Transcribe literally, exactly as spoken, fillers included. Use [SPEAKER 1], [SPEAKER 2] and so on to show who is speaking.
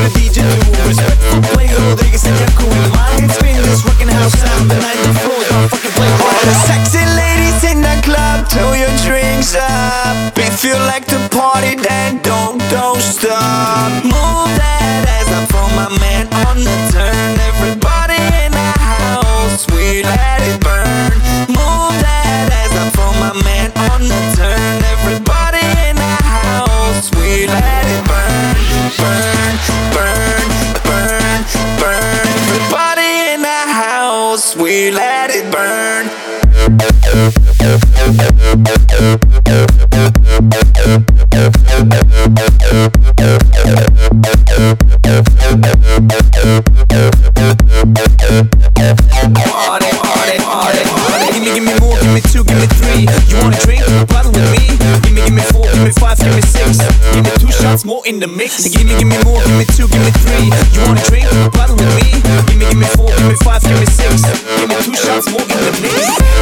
[SPEAKER 1] the D J do. Respect for Play Rodriguez and Yaku. My head spin this rockin' house sound. The night the floor, don't fucking play. All the sexy ladies in the club, fill your drinks up. If you like to party, then don't, don't stop. Move that ass up for my man on the turn. Everybody in the house, we let it burn. Move that ass up for my man on the turn. Everybody in the house, we let it burn. Burn, burn, burn, burn. Everybody in the house, we let it burn. Party, party, party, party. Give me, give me more, give me two, give me three. You wanna drink? Bottle with me. Give me, give me four, give me five, give me six. Give me two shots more in the mix. Give me, give me more, give me two, give me three. You wanna drink? Bottle with me. Give me, give me four, give me five, give me six. Give me two shots more in the mix.